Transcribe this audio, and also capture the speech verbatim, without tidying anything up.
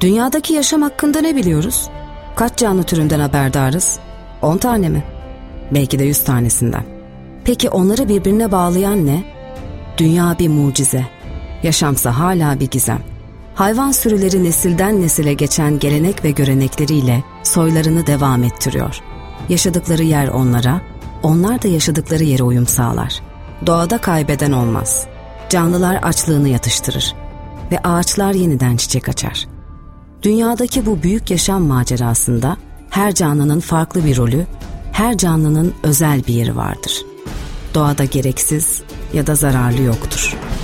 Dünyadaki yaşam hakkında ne biliyoruz? Kaç canlı türünden haberdarız? On tane mi? Belki de yüz tanesinden. Peki onları birbirine bağlayan ne? Dünya bir mucize. Yaşamsa hala bir gizem. Hayvan sürüleri nesilden nesile geçen gelenek ve görenekleriyle soylarını devam ettiriyor. Yaşadıkları yer onlara, onlar da yaşadıkları yere uyum sağlar. Doğada kaybeden olmaz. Canlılar açlığını yatıştırır ve ağaçlar yeniden çiçek açar. Dünyadaki bu büyük yaşam macerasında her canlının farklı bir rolü, her canlının özel bir yeri vardır. Doğada gereksiz ya da zararlı yoktur.